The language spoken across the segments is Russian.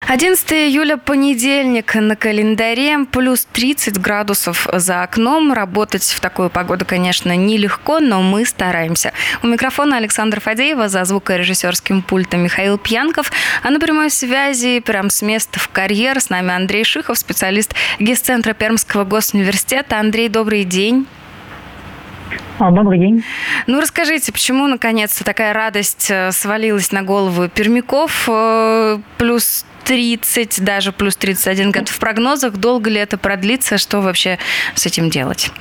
11 июля, понедельник, на календаре, плюс 30 градусов за окном. Работать в такую погоду, конечно, нелегко, но мы стараемся. У микрофона Александра Фадеева, за звукорежиссерским пультом Михаил Пьянков. А на прямой связи, прям с места в карьер, с нами Андрей Шихов, специалист ГИС-центра Пермского госуниверситета. Андрей, добрый день. Добрый день. Ну, расскажите, почему, наконец-то, такая радость свалилась на голову пермяков? Плюс 30, даже плюс 31 градусов в прогнозах. Долго ли это продлится? Что вообще с этим делать?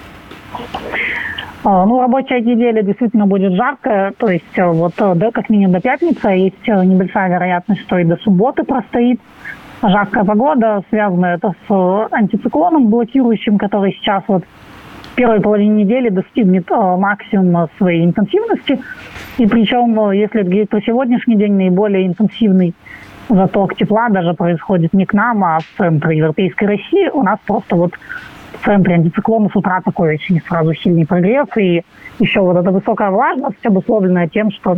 Рабочая неделя действительно будет жаркая. То есть, как минимум до пятницы. Есть небольшая вероятность, что и до субботы простоит жаркая погода. Связано это с антициклоном блокирующим, который сейчас в первой половине недели достигнет максимума своей интенсивности. И причем, если говорить про сегодняшний день, наиболее интенсивный заток тепла даже происходит не к нам, а в центре Европейской России. У нас просто в центре антициклона с утра такой очень сразу сильный прогрев. И еще эта высокая влажность, обусловленная тем, что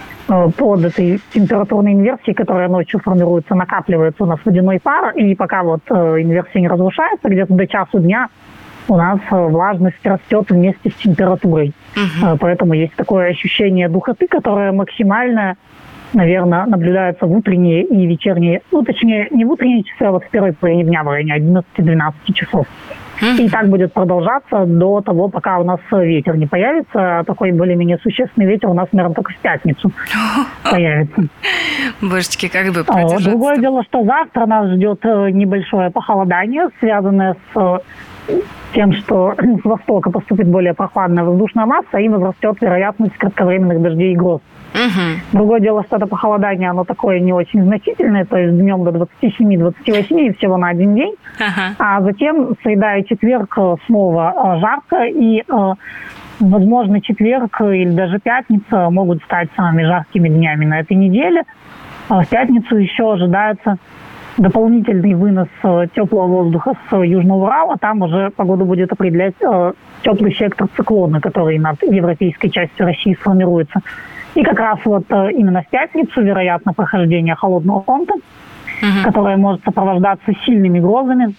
под этой температурной инверсией, которая ночью формируется, накапливается у нас водяной пар. И пока инверсия не разрушается, где-то до часу дня у нас влажность растет вместе с температурой. Поэтому есть такое ощущение духоты, которое максимально, наверное, наблюдается в утренние и вечерние, точнее, не в утренние часы, а в первой половине дня, в районе 11-12 часов. И так будет продолжаться до того, пока у нас ветер не появится. Такой более-менее существенный ветер у нас, наверное, только в пятницу появится. Божечки, как бы продержаться. Другое дело, что завтра нас ждет небольшое похолодание, связанное с тем, что с востока поступит более прохладная воздушная масса и возрастет вероятность кратковременных дождей и гроз. Другое дело, что это похолодание, оно такое не очень значительное, то есть днем до 27-28 и всего на один день. А затем среда и четверг снова жарко, и, возможно, четверг или даже пятница могут стать самыми жаркими днями на этой неделе. В пятницу еще ожидается дополнительный вынос теплого воздуха с Южного Урала. Там уже погоду будет определять теплый сектор циклона, который над европейской частью России сформируется. И как раз именно в пятницу, вероятно, прохождение холодного фронта, которое может сопровождаться сильными грозами,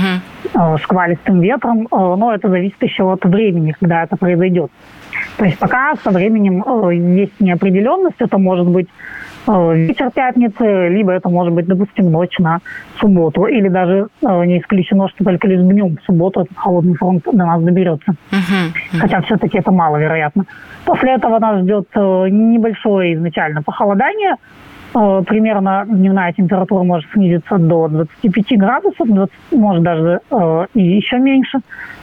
шквалистым ветром, но это зависит еще от времени, когда это произойдет. То есть пока со временем есть неопределенность, это может быть вечер пятницы, либо это может быть, допустим, ночь на субботу, или даже не исключено, что только лишь днем в субботу этот холодный фронт до нас доберется. Хотя все-таки это маловероятно. После этого нас ждет небольшое изначально похолодание. Примерно дневная температура может снизиться до 25 градусов, может даже и еще меньше.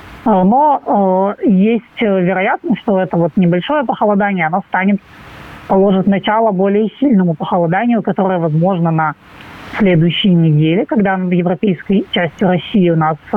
Но есть вероятность, что это небольшое похолодание, оно положит начало более сильному похолоданию, которое возможно на следующей неделе, когда над европейской частью России у нас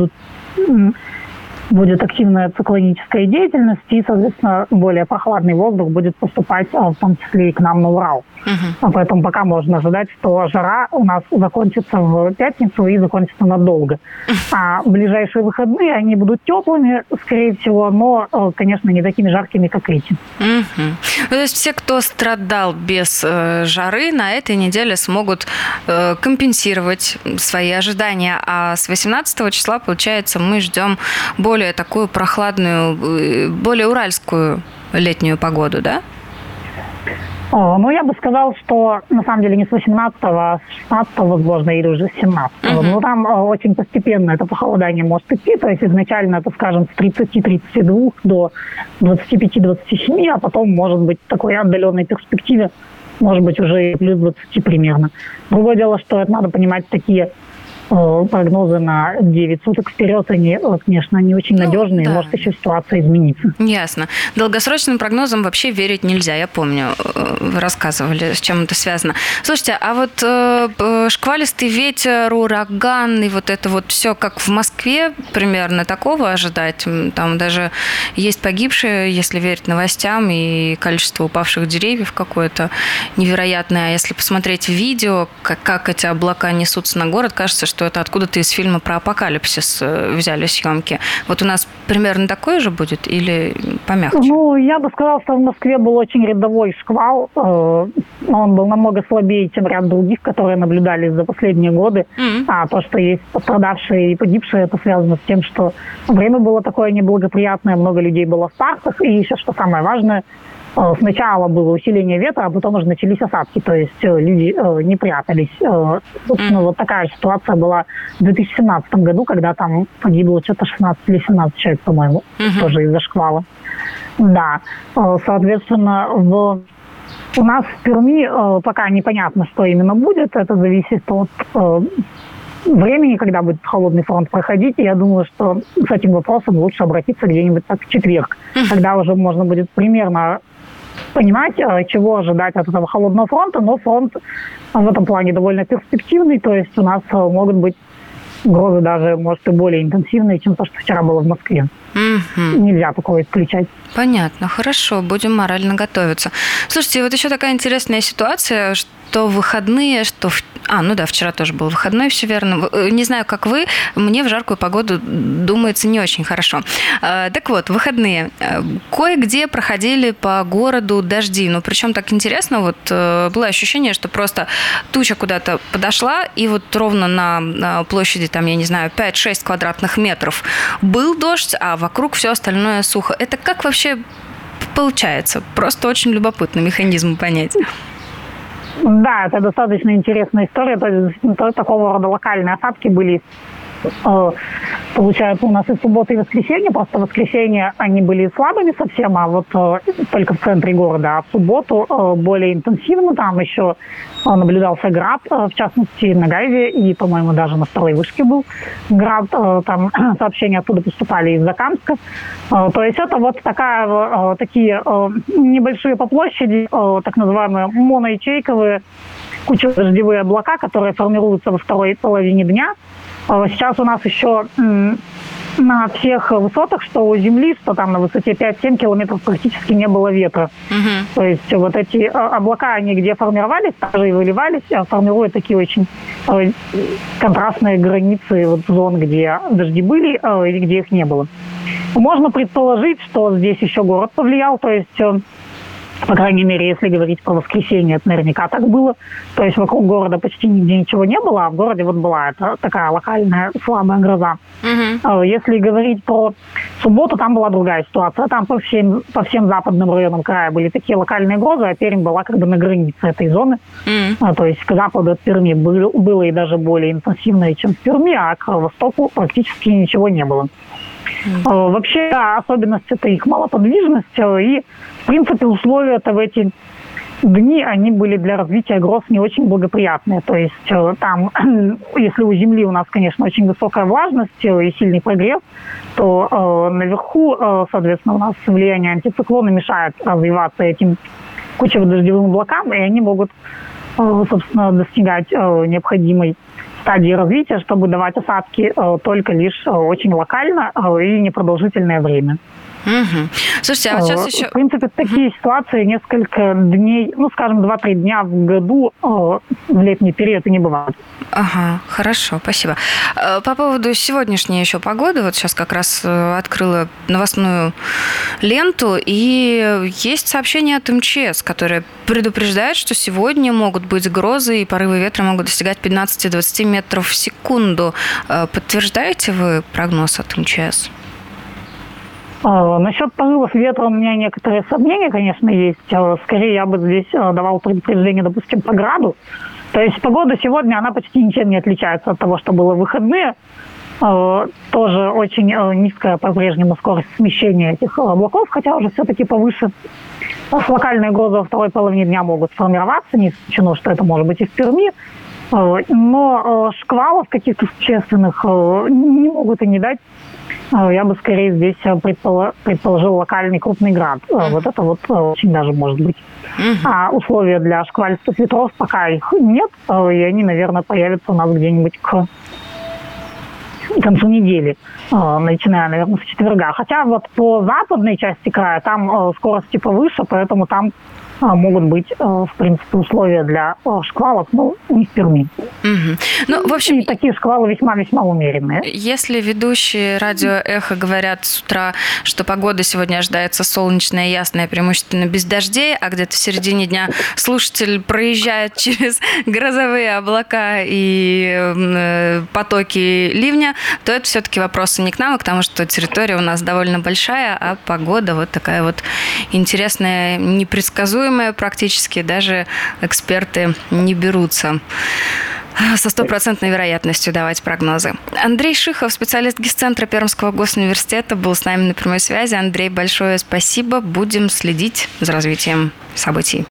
будет активная циклоническая деятельность, и, соответственно, более прохладный воздух будет поступать, в том числе и к нам на Урал. Поэтому пока можно ожидать, что жара у нас закончится в пятницу и закончится надолго. А ближайшие выходные, они будут теплыми, скорее всего, но, конечно, не такими жаркими, как эти. То есть все, кто страдал без жары, на этой неделе смогут компенсировать свои ожидания. А с 18 числа, получается, мы ждем более такую прохладную, более уральскую летнюю погоду, да? Я бы сказал, что на самом деле не с 18-го, а с 16-го, возможно, или уже с 17-го. Но там очень постепенно это похолодание может идти. То есть изначально это, скажем, с 30-32 до 25-27, а потом, может быть, в такой отдаленной перспективе, может быть, уже и плюс 20 примерно. Другое дело, что это надо понимать такие прогнозы на 9 суток вперед, они, конечно, не очень надежные, может еще ситуация измениться. Ясно. Долгосрочным прогнозам вообще верить нельзя, я помню, вы рассказывали, с чем это связано. Слушайте, а шквалистый ветер, ураган и это все как в Москве примерно такого ожидать? Там даже есть погибшие, если верить новостям, и количество упавших деревьев какое-то невероятное. А если посмотреть видео, как эти облака несутся на город, кажется, что это откуда-то из фильма про апокалипсис взяли съемки. У нас примерно такое же будет или помягче? Я бы сказала, что в Москве был очень рядовой шквал. он был намного слабее, чем ряд других, которые наблюдались за последние годы. А то, что есть пострадавшие и погибшие, это связано с тем, что время было такое неблагоприятное, много людей было в парках, и еще, что самое важное, сначала было усиление ветра, а потом уже начались осадки, то есть люди не прятались. Собственно, вот такая ситуация была в 2017 году, когда там погибло что-то 16 или 17 человек, по-моему, тоже из-за шквала. Да, соответственно, у нас в Перми пока непонятно, что именно будет, это зависит от времени, когда будет холодный фронт проходить, и я думаю, что с этим вопросом лучше обратиться где-нибудь так в четверг, когда уже можно будет примерно понимать, чего ожидать от этого холодного фронта, но фронт в этом плане довольно перспективный, то есть у нас могут быть угрозы даже, может, и более интенсивные, чем то, что вчера было в Москве. Нельзя такого исключать. Понятно, хорошо, будем морально готовиться. Слушайте, вот еще такая интересная ситуация, что в выходные, что... вчера тоже был выходной, все верно. Не знаю, как вы, мне в жаркую погоду думается не очень хорошо. Так вот, выходные. Кое-где проходили по городу дожди. Причем так интересно, было ощущение, что просто туча куда-то подошла, и ровно на площади, 5-6 квадратных метров был дождь, а вокруг все остальное сухо. Это как вообще получается? Просто очень любопытно механизм понять. Да, это достаточно интересная история. То есть такого рода локальные осадки были, получается, у нас и суббота, и воскресенье. Просто в воскресенье они были слабыми совсем, а только в центре города. А в субботу более интенсивно. Там еще наблюдался град, в частности, на Гайве, и, по-моему, даже на второй вышке был град. Там сообщения оттуда поступали из Закамска. То есть это такие небольшие по площади, так называемые моноячейковые кучно-дождевые облака, которые формируются во второй половине дня. Сейчас у нас еще на всех высотах, что у земли, что там на высоте 5-7 километров, практически не было ветра. То есть эти облака, они где формировались, также и выливались, формируют такие очень контрастные границы зон, где дожди были и где их не было. Можно предположить, что здесь еще город повлиял, то есть... По крайней мере, если говорить про воскресенье, это наверняка так было. То есть вокруг города почти нигде ничего не было, а в городе была такая локальная слабая гроза. Если говорить про субботу, там была другая ситуация. Там по всем западным районам края были такие локальные грозы, а Пермь была на границе этой зоны. То есть к западу от Перми было и даже более интенсивное, чем в Перми, а к востоку практически ничего не было. Вообще, особенность – это их малоподвижность, и, в принципе, условия-то в эти дни, они были для развития гроз не очень благоприятные. То есть там, если у Земли у нас, конечно, очень высокая влажность и сильный прогрев, то наверху, соответственно, у нас влияние антициклона мешает развиваться этим кучево-дождевым облакам, и они могут, собственно, достигать необходимой стадии развития, чтобы давать осадки только лишь очень локально и непродолжительное время. Слушайте, а вот сейчас еще... В принципе, такие ситуации несколько дней, 2-3 дня в году в летний период и не бывают. Ага, хорошо, спасибо. По поводу сегодняшней еще погоды, сейчас как раз открыла новостную ленту, и есть сообщение от МЧС, которое предупреждает, что сегодня могут быть грозы, и порывы ветра могут достигать 15-20 метров в секунду. Подтверждаете вы прогноз от МЧС? Насчет порывов ветра у меня некоторые сомнения, конечно, есть. Скорее, я бы здесь давал предупреждение, допустим, по граду. То есть погода сегодня, она почти ничем не отличается от того, что было в выходные. Тоже очень низкая по-прежнему скорость смещения этих облаков, хотя уже все-таки повыше. Локальные грозы во второй половине дня могут сформироваться, не исключено, что это может быть и в Перми. Но шквалов каких-то существенных не могут и не дать. Я бы скорее здесь предположил локальный крупный град. Вот это очень даже может быть. А условия для шквалистых ветров пока их нет, и они, наверное, появятся у нас где-нибудь к концу недели, начиная, наверное, с четверга. Хотя по западной части края там скорости повыше, поэтому там могут быть, в принципе, условия для шквалов, но не в Перми. Угу. Ну, в общем, и такие шквалы весьма-весьма умеренные. Если ведущие радио «Эхо» говорят с утра, что погода сегодня ожидается солнечная, ясная, преимущественно без дождей, а где-то в середине дня слушатель проезжает через грозовые облака и потоки ливня, то это все-таки вопросы не к нам, а к тому, что территория у нас довольно большая, а погода вот такая вот интересная, непредсказуемая практически, даже эксперты не берутся со стопроцентной вероятностью давать прогнозы. Андрей Шихов, специалист ГИС-центра Пермского госуниверситета, был с нами на прямой связи. Андрей, большое спасибо. Будем следить за развитием событий.